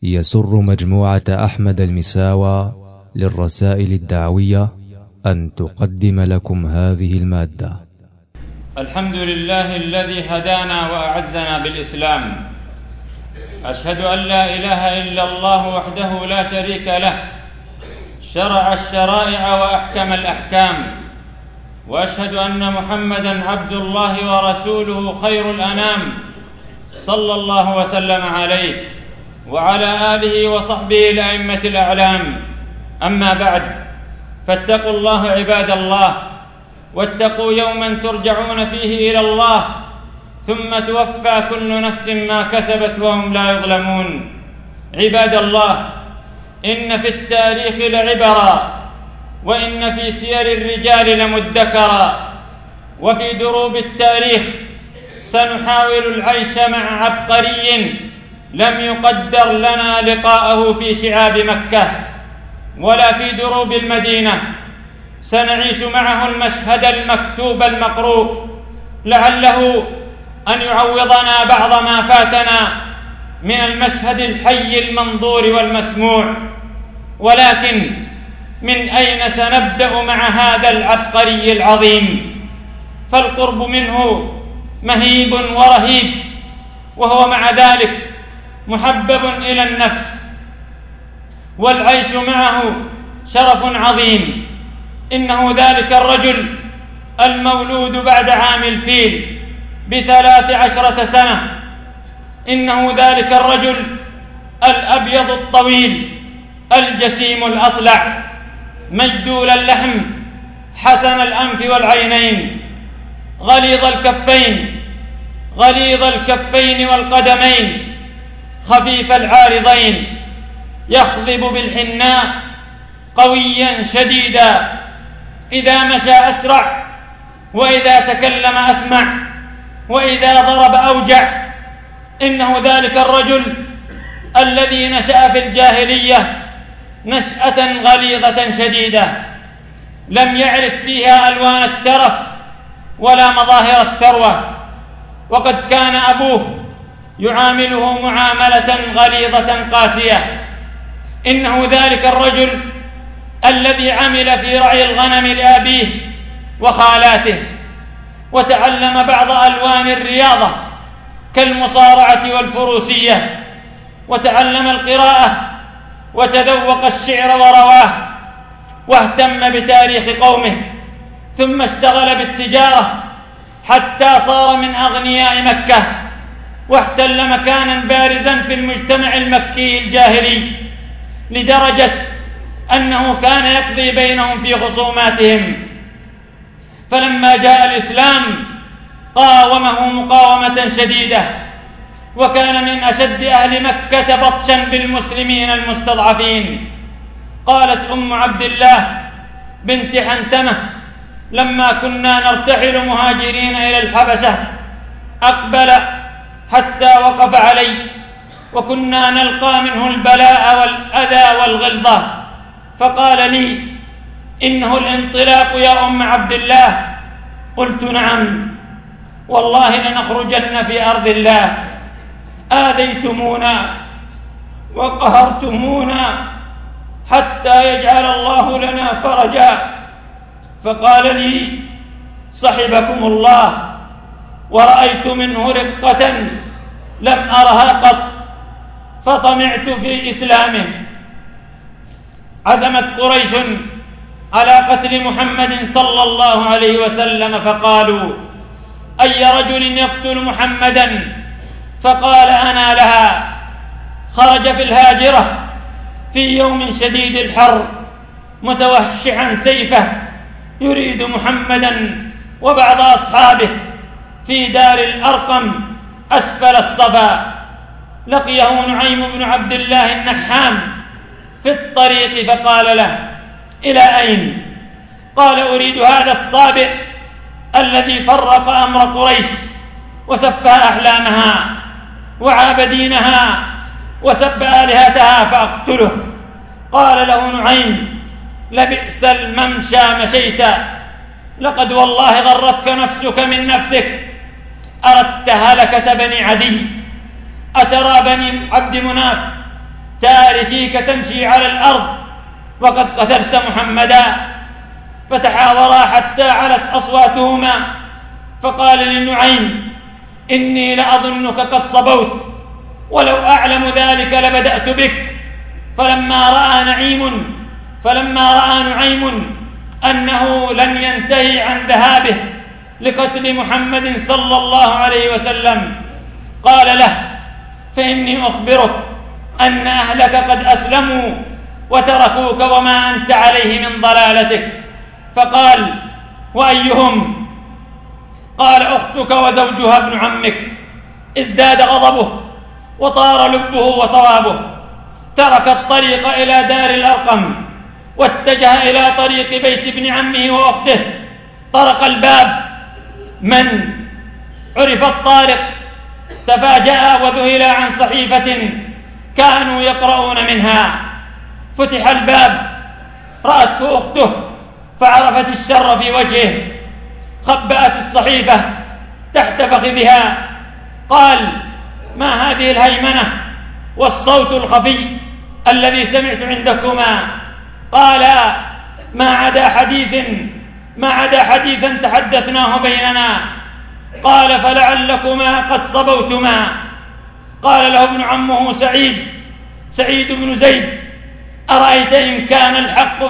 يسر مجموعة أحمد المساوى للرسائل الدعوية أن تقدم لكم هذه المادة. الحمد لله الذي هدانا وأعزنا بالإسلام. أشهد أن لا إله إلا الله وحده لا شريك له، شرع الشرائع وأحكم الأحكام، وأشهد أن محمدًا عبد الله ورسوله خير الأنام، صلى الله وسلم عليه وعلى آله وصحبه الأئمة الأعلام. أما بعد، فاتقوا الله عباد الله، واتقوا يومًا ترجعون فيه إلى الله، ثم توفى كل نفس ما كسبت وهم لا يظلمون. عباد الله، إن في التاريخ لعبرا، وإن في سير الرجال لمدكرا، وفي دروب التاريخ سنحاول العيش مع عبقري لم يقدر لنا لقاءه في شعاب مكة ولا في دروب المدينة. سنعيش معه المشهد المكتوب المقروء، لعله أن يعوضنا بعض ما فاتنا من المشهد الحي المنظور والمسموع. ولكن من أين سنبدأ مع هذا العبقري العظيم؟ فالقرب منه مهيب ورهيب، وهو مع ذلك محبب إلى النفس، والعيش معه شرف عظيم. إنه ذلك الرجل المولود بعد عام الفيل ب13 سنة. إنه ذلك الرجل الأبيض الطويل الجسيم الأصلع، مجدول اللحم، حسن الأنف والعينين، غليظ الكفين والقدمين، خفيف العارضين، يخضب بالحناء، قويا شديدا، إذا مشى أسرع، وإذا تكلم أسمع، وإذا ضرب أوجع. إنه ذلك الرجل الذي نشأ في الجاهلية نشأة غليظة شديدة، لم يعرف فيها ألوان الترف ولا مظاهر الثروة، وقد كان أبوه يعامله معاملة غليظة قاسية. إنه ذلك الرجل الذي عمل في رعي الغنم لأبيه وخالاته، وتعلم بعض ألوان الرياضة كالمصارعة والفروسية، وتعلم القراءة، وتذوق الشعر ورواه، واهتم بتاريخ قومه، ثم اشتغل بالتجارة حتى صار من أغنياء مكة، واحتل مكانا بارزا في المجتمع المكي الجاهلي، لدرجة أنه كان يقضي بينهم في خصوماتهم. فلما جاء الإسلام قاومه مقاومة شديدة، وكان من أشد أهل مكة بطشا بالمسلمين المستضعفين. قالت أم عبد الله بنت حنتمة: لما كنا نرتحل مهاجرين إلى الحبشة أقبل حتى وقف علي، وكنا نلقى منه البلاء والأذى والغلظة، فقال لي: إنه الانطلاق يا أم عبد الله. قلت: نعم، والله لنخرجن في أرض الله. آذيتمونا وقهرتمونا حتى يجعل الله لنا فرجا. فقال لي: صحبكم الله، ورأيت منه رقة لم أرها قط، فطمعت في إسلامه. عزمت قريش على قتل محمد صلى الله عليه وسلم، فقالوا: أي رجل يقتل محمدا؟ فقال: أنا لها. خرج في الهاجرة في يوم شديد الحر متوشعا سيفه، يريد محمدا وبعض أصحابه في دار الأرقم أسفل الصفا. لقيه نعيم بن عبد الله النحام في الطريق، فقال له: إلى أين؟ قال: أريد هذا الصابئ الذي فرق أمر قريش وسفه أحلامها وعاب دينها وسب آلهتها، فأقتله. قال له نعيم: لبئس الممشى مشيت، لقد والله غرتك نفسك من نفسك، أردت هلكة بني عدي. أترى بني عبد مناف تاركيك تمشي على الأرض وقد قتلت محمدا. فتحاورا حتى علت أصواتهما، فقال للنعيم: إني لأظنك قد صبوت، ولو أعلم ذلك لبدأت بك. فلما رأى نعيم أنه لن ينتهي عن ذهابه لقتل محمد صلى الله عليه وسلم قال له: فإني أخبرك أن أهلك قد أسلموا وتركوك وما أنت عليه من ضلالتك. فقال: وأيهم؟ قال: أختك وزوجها ابن عمك. ازداد غضبه وطار لبه وصوابه، ترك الطريق إلى دار الأرقم واتجه إلى طريق بيت ابن عمه وأخته. طرق الباب، من عرف الطارق تفاجأ وذهل عن صحيفة كانوا يقرؤون منها. فتح الباب، رأته أخته فعرفت الشر في وجهه، خبأت الصحيفة تحت فخذها. قال: ما هذه الهيمنة والصوت الخفي الذي سمعت عندكما؟ قال: ما عدا حديثا تحدثناه بيننا. قال: فلعلكما قد صبوتما. قال له ابن عمه سعيد بن زيد: أرأيت إن كان الحق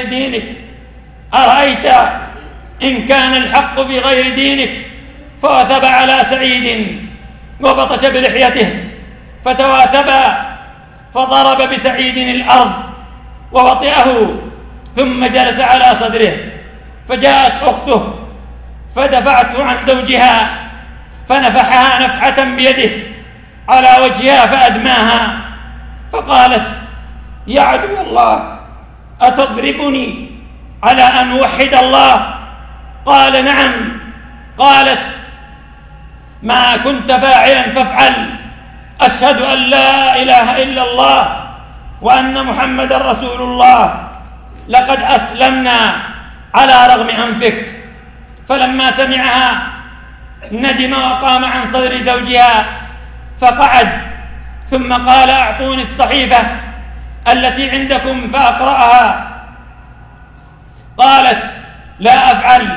في غير دينك. فوثب على سعيد وبطش بلحيته فتواثبا، فضرب بسعيد الأرض ووطئه، ثم جلس على صدره. فجاءت أخته فدفعته عن زوجها، فنفحها نفحة بيده على وجهها فأدماها، فقالت: يا عدو الله، أتضربني على أن أوحد الله؟ قال: نعم. قالت: ما كنت فاعلا فافعل، أشهد أن لا إله إلا الله وأن محمد رسول الله، لقد أسلمنا على رغم أنفك. فلما سمعها ندم وقام عن صدر زوجها فقعد، ثم قال: أعطوني الصحيفة التي عندكم فأقرأها. قالت: لا أفعل.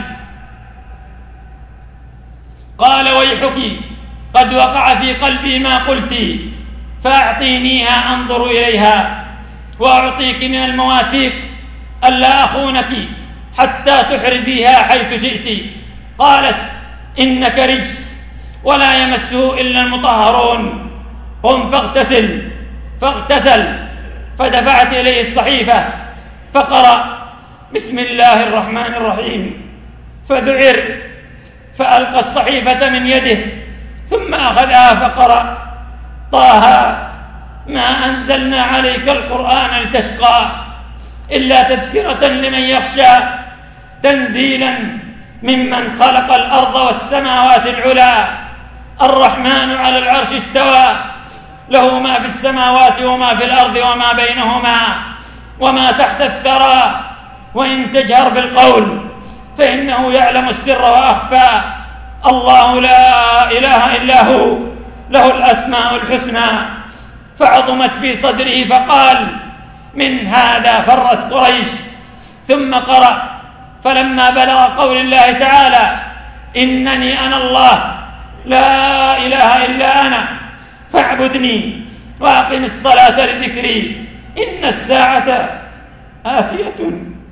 قال: ويحك، قد وقع في قلبي ما قلت، فأعطينيها أنظر إليها، وأعطيك من المواثيق ألا أخونك حتى تحرزيها حيث شئت. قالت: إنك رجس ولا يمسه إلا المطهرون، قم فاغتسل. فدفعت إليه الصحيفة فقرأ: بسم الله الرحمن الرحيم. فذعر فألقى الصحيفة من يده، ثم أخذها فقرأ: طه ما أنزلنا عليك القرآن لتشقى إلا تذكرة لمن يخشى، تنزيلا ممن خلق الأرض والسماوات العلى، الرحمن على العرش استوى، له ما في السماوات وما في الأرض وما بينهما وما تحت الثرى، وإن تجهر بالقول فإنه يعلم السر وأخفى، الله لا إله إلا هو، له الأسماء الحسنى. فعظمت في صدره فقال: من هذا فرت قريش. ثم قرأ: فلما بلغ قول الله تعالى: إنني أنا الله لا إله إلا أنا فاعبدني وأقم الصلاة لذكري إن الساعة آتية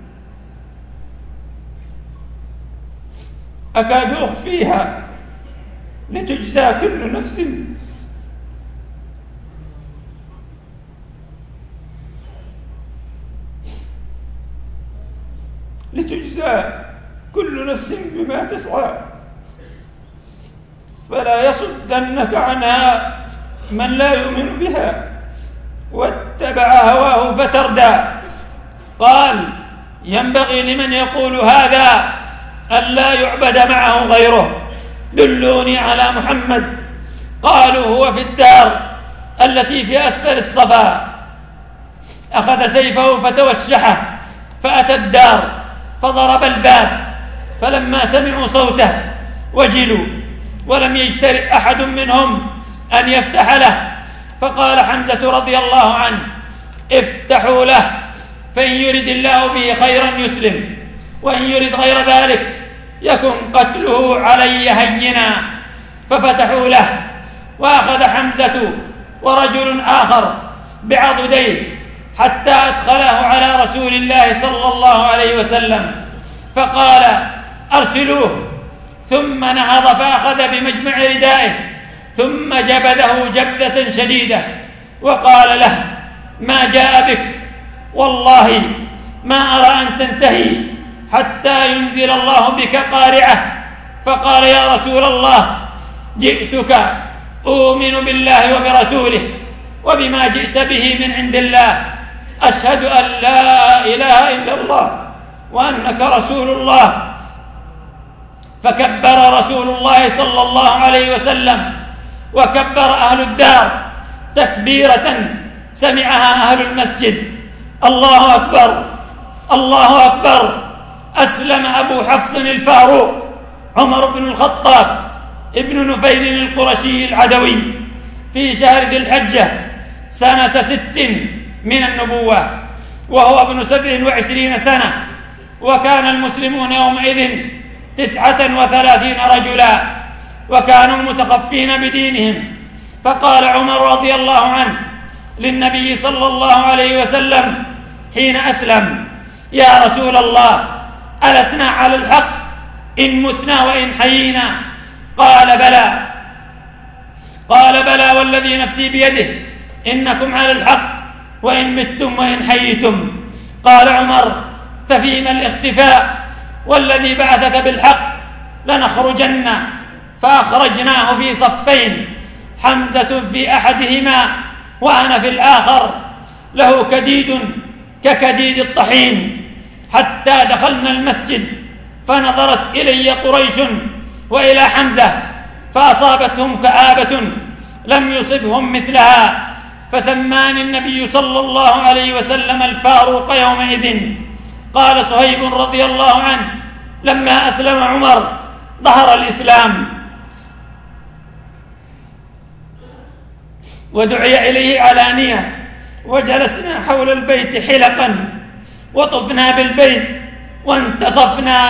أكاد أخفيها لتجزى كل نفس بما تسعى، فلا يصدنك عنها من لا يؤمن بها واتبع هواه فتردى. قال: ينبغي لمن يقول هذا أن لا يعبد معه غيره، دلوني على محمد. قالوا: هو في الدار التي في أسفل الصفا. أخذ سيفه فتوشحه فأتى الدار فضرب الباب، فلما سمعوا صوته وجلوا، ولم يجترئ أحد منهم أن يفتح له فقال حمزة رضي الله عنه: افتحوا له، فإن يرد الله به خيرا يسلم، وإن يرد غير ذلك يكن قتله علي هينا. ففتحوا له، وأخذ حمزة ورجل آخر بعضديه حتى أدخله على رسول الله صلى الله عليه وسلم، فقال: أرسلوه. ثم نهض فأخذ بمجمع ردائه ثم جبذه جبذة شديدة وقال له: ما جاء بك؟ والله ما أرى أن تنتهي حتى ينزل الله بك قارعة. فقال: يا رسول الله، جئتك أؤمن بالله وبرسوله وبما جئت به من عند الله، أشهد أن لا إله إلا الله وأنك رسول الله. فكبر رسول الله صلى الله عليه وسلم، وكبر أهل الدار تكبيرة سمعها أهل المسجد. الله أكبر، الله أكبر. أسلم أبو حفص الفاروق عمر بن الخطاب ابن نفيل القرشي العدوي في شهر ذي الحجة سنة 6 من النبوة، وهو ابن 27 سنة، وكان المسلمون يومئذ 39 رجلا، وكانوا متخفين بدينهم. فقال عمر رضي الله عنه للنبي صلى الله عليه وسلم حين أسلم: يا رسول الله، ألسنا على الحق إن متنا وإن حيينا؟ قال: بلى. قال: بلى والذي نفسي بيده إنكم على الحق وإن متم وإن حييتم. قال عمر: ففيما الاختفاء؟ والذي بعثك بالحق لنخرجن. فأخرجناه في صفين، حمزة في أحدهما وأنا في الآخر، له كديد ككديد الطحين، حتى دخلنا المسجد فنظرت إلي قريش وإلى حمزة فأصابتهم كآبة لم يصبهم مثلها، فسماني النبي صلى الله عليه وسلم الفاروق يومئذ. قال صهيب رضي الله عنه: لما أسلم عمر ظهر الإسلام، ودعي إليه علانية، وجلسنا حول البيت حلقا، وطفنا بالبيت، وانتصفنا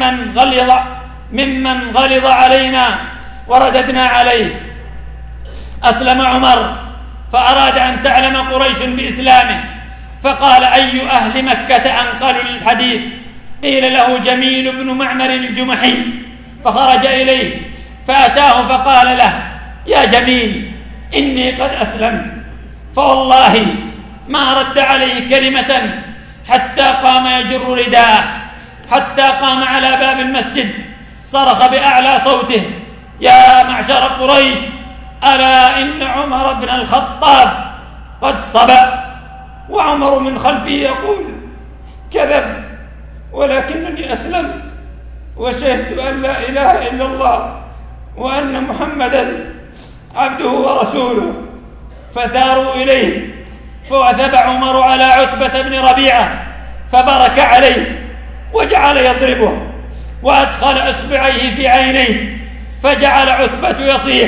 ممن غلظ علينا ورددنا عليه. أسلم عمر فأراد أن تعلم قريش بإسلامه، فقال: أي أهل مكة أنقلوا للحديث؟ قيل له جميل بن معمر الجمحي، فخرج إليه فأتاه فقال له: يا جميل، إني قد أسلمت. فوالله ما رد عليه كلمة حتى قام يجر رداءه، حتى قام على باب المسجد صرخ بأعلى صوته: يا معشر قريش، ألا إن عمر بن الخطاب قد صبأ. وعمر من خلفه يقول: كذب، ولكنني أسلمت وشهدت أن لا إله إلا الله وأن محمدا عبده ورسوله. فثاروا إليه، فوثب عمر على عتبة بن ربيعة فبرك عليه وجعل يضربه، وأدخل إصبعيه في عينيه، فجعل عتبة يصيح،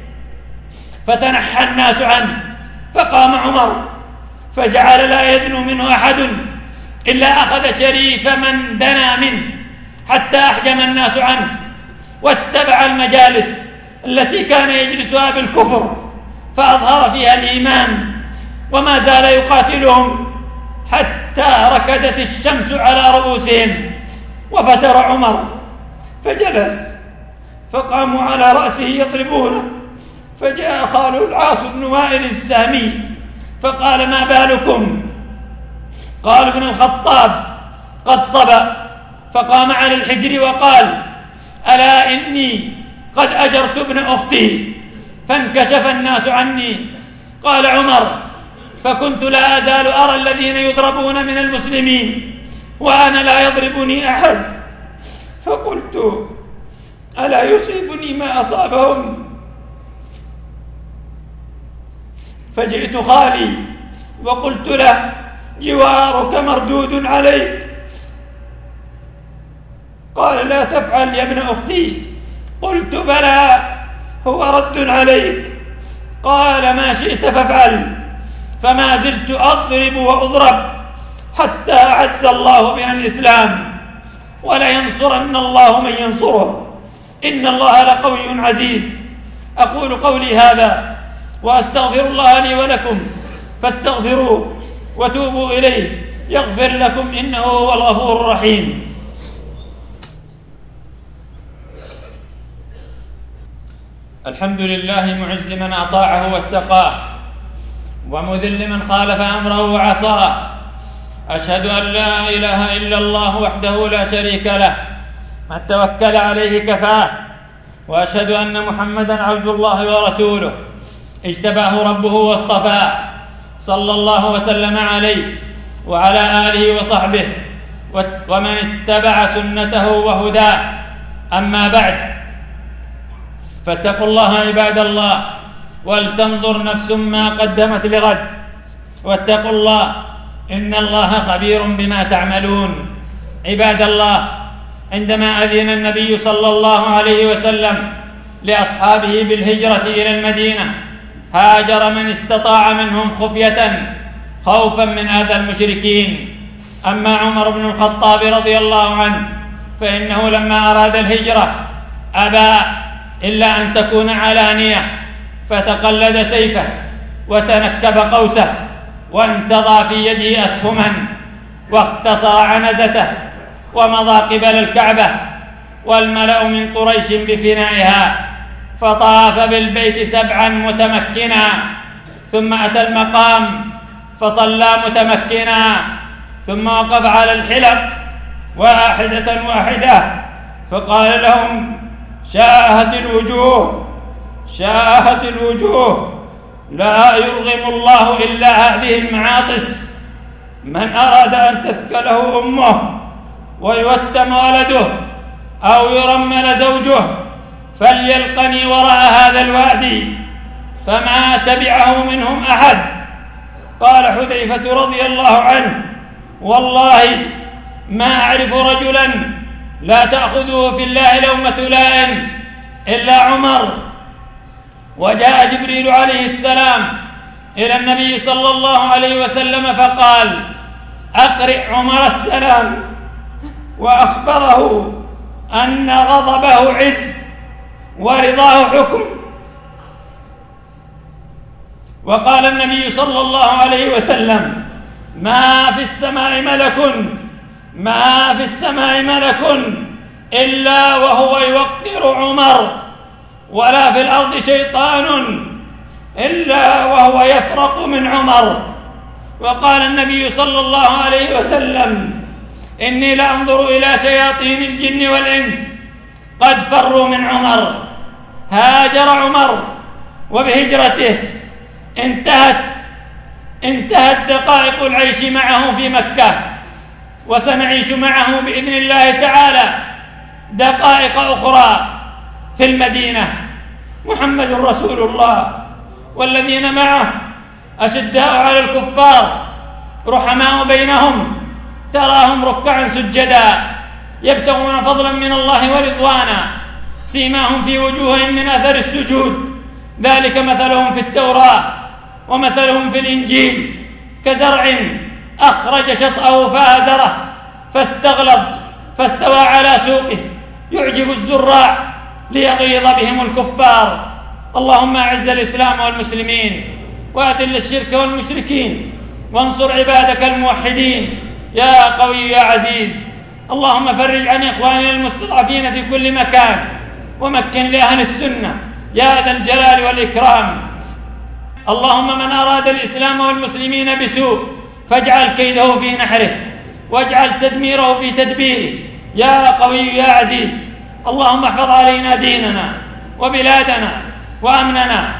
فتنحى الناس عنه. فقام عمر فجعل لا يدنو منه أحد إلا أخذ شريف من دنا منه حتى أحجم الناس عنه، واتبع المجالس التي كان يجلسها بالكفر فأظهر فيها الإيمان، وما زال يقاتلهم حتى ركدت الشمس على رؤوسهم. وفتر عمر فجلس، فقاموا على رأسه يضربونه، فجاء خاله العاص بن وائل السامي فقال: ما بالكم؟ قال ابن الخطاب: قد صبأ. فقام على الحجر وقال: ألا إني قد أجرت ابن أختي. فانكشف الناس عني. قال عمر: فكنت لا أزال أرى الذين يضربون من المسلمين وأنا لا يضربني أحد، فقلت: ألا يصيبني ما أصابهم؟ فجئت خالي وقلت له: جوارك مردود عليك. قال: لا تفعل يا ابن أختي. قلت: بلى، هو رد عليك. قال: ما شئت فافعل. فما زلت أضرب وأضرب حتى أعز الله بنا الإسلام، ولينصرن الله من ينصره، إن الله لقوي عزيز. أقول قولي هذا وأستغفر الله لي ولكم، فاستغفروه وتوبوا إليه يغفر لكم، إنه هو الغفور الرحيم. الحمد لله معز من أطاعه واتقاه، ومذل من خالف أمره وعصاه. أشهد أن لا إله إلا الله وحده لا شريك له، من توكل عليه كفاه. وأشهد أن محمدًا عبد الله ورسوله، اجتباه ربه واصطفاه، صلى الله وسلم عليه وعلى آله وصحبه ومن اتبع سنته وهداه. أما بعد، فاتقوا الله عباد الله، ولتنظر نفس ما قدمت لغد، واتقوا الله إن الله خبير بما تعملون. عباد الله، عندما أذن النبي صلى الله عليه وسلم لأصحابه بالهجرة إلى المدينة، هاجر من استطاع منهم خفية خوفا من أذى المشركين. أما عمر بن الخطاب رضي الله عنه فإنه لما أراد الهجرة أبى إلا أن تكون علانية، فتقلد سيفه وتنكب قوسه وانتضى في يده أسهما واختصر عنزته ومضى قبل الكعبة والملأ من قريش بفنائها، فطاف بالبيت 7 متمكنا، ثم أتى المقام فصلى متمكنا، ثم وقف على الحلق واحدة واحدة فقال لهم: شاهت الوجوه، شاهت الوجوه، لا يرغم الله إلا هذه المعاطس. من أراد أن تثكله أمه ويوتم ولده أو يرمل زوجه فليلقني وراء هذا الوادي. فما تبعه منهم أحد. قال حذيفة رضي الله عنه: والله ما أعرف رجلا لا تأخذه في الله لومة لائم إلا عمر. وجاء جبريل عليه السلام إلى النبي صلى الله عليه وسلم فقال: أقرئ عمر السلام، وأخبره أن غضبه عز ورضاه حكم. وقال النبي صلى الله عليه وسلم: ما في السماء ملك إلا وهو يوقر عمر، ولا في الأرض شيطان إلا وهو يفرق من عمر. وقال النبي صلى الله عليه وسلم: إني لأنظر إلى شياطين الجن والإنس قد فروا من عمر. هاجر عمر، وبهجرته انتهت دقائق العيش معه في مكة، وسنعيش معه بإذن الله تعالى دقائق أخرى في المدينة. محمد رسول الله، والذين معه أشداء على الكفار رحماء بينهم، تراهم ركعا سجدا يبتغون فضلا من الله ورضوانا، سيماهم في وجوههم من أثر السجود، ذلك مثلهم في التوراة ومثلهم في الإنجيل كزرع أخرج شطأه فآزره فاستغلظ فاستوى على سوقه يعجب الزراع ليغيظ بهم الكفار. اللهم أعز الإسلام والمسلمين، وأذل الشرك والمشركين، وانصر عبادك الموحدين يا قوي يا عزيز. اللهم فرج عن إخواننا المستضعفين في كل مكان، ومكن لأهل السنة يا ذا الجلال والإكرام. اللهم من أراد الإسلام والمسلمين بسوء فاجعل كيده في نحره، واجعل تدميره في تدبيره يا قوي يا عزيز. اللهم احفظ علينا ديننا وبلادنا وأمننا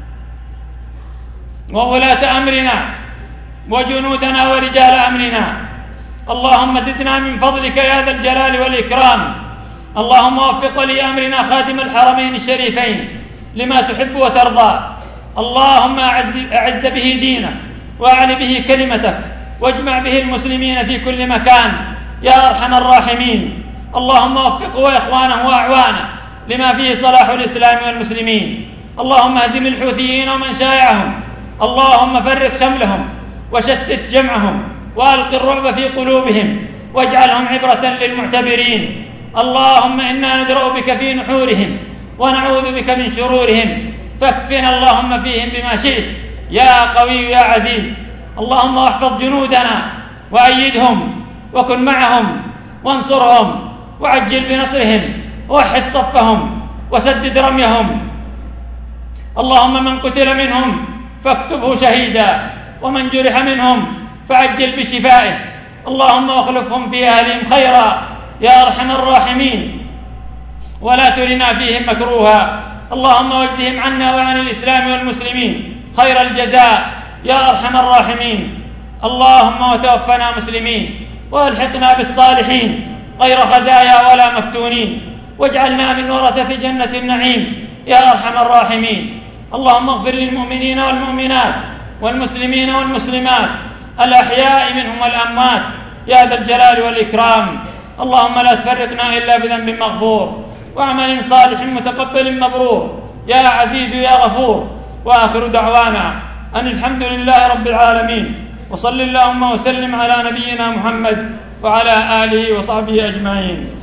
وولاة أمرنا وجنودنا ورجال أمرنا. اللهم زدنا من فضلك يا ذا الجلال والإكرام. اللهم وفق ولي أمرنا خادم الحرمين الشريفين لما تحب وترضى. اللهم أعز به دينك، وأعل به كلمتك، واجمع به المسلمين في كل مكان يا أرحم الراحمين. اللهم وفقه وإخوانه وأعوانه لما فيه صلاح الإسلام والمسلمين. اللهم اهزم الحوثيين ومن شايعهم، اللهم فرق شملهم وشتت جمعهم وألق الرعب في قلوبهم واجعلهم عبرة للمعتبرين. اللهم إنا ندرأ بك في نحورهم ونعوذ بك من شرورهم، فاكفنا اللهم فيهم بما شئت يا قوي يا عزيز. اللهم احفظ جنودنا وأيدهم وكن معهم وانصرهم وعجل بنصرهم ووحد صفهم وسدد رميهم. اللهم من قتل منهم فاكتبه شهيدا، ومن جرح منهم فعجل بشفائه. اللهم واخلفهم في أهلهم خيرا يا أرحم الراحمين، ولا ترنا فيهم مكروها. اللهم واجزهم عنا وعن الإسلام والمسلمين خير الجزاء يا أرحم الراحمين. اللهم وتوفنا مسلمين والحقنا بالصالحين غير خزايا ولا مفتونين، واجعلنا من ورثة جنة النعيم يا أرحم الراحمين. اللهم اغفر للمؤمنين والمؤمنات والمسلمين والمسلمات الأحياء منهم والأموات يا ذا الجلال والإكرام. اللهم لا تفرقنا إلا بذنب مغفور وعمل صالح متقبل مبرور يا عزيز يا غفور. وآخر دعوانا أن الحمد لله رب العالمين، وصل اللهم وسلم على نبينا محمد وعلى آله وصحبه أجمعين.